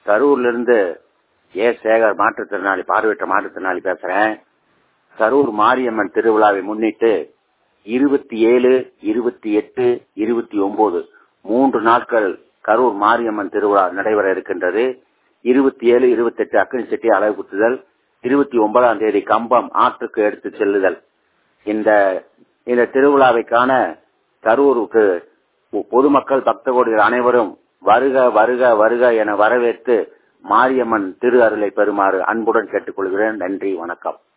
கரூர்ல இருந்து சேகர் மாற்றுத்திறனாளி, பார்வையற்ற மாற்றுத்திறனாளி பேசுறேன். கரூர் மாரியம்மன் திருவிழாவை முன்னிட்டு 27, 28, 29 3 நாட்கள் கரூர் மாரியம்மன் திருவிழா நடைபெற இருக்கின்றது. 27, 28 அக்கினி செட்டி அலகு குத்துதல், 29ஆம் தேதி கம்பம் ஆற்றுக்கு எடுத்து செல்லுதல். இந்த திருவிழாவை காண கரூருக்கு பொதுமக்கள் பக்த கோடிகள் அனைவரும் வருக வருக வருக என வரவேற்று மாரியம்மன் திரு அருளை பெறுமாறு அன்புடன் கேட்டுக்கொள்கிறேன். நன்றி, வணக்கம்.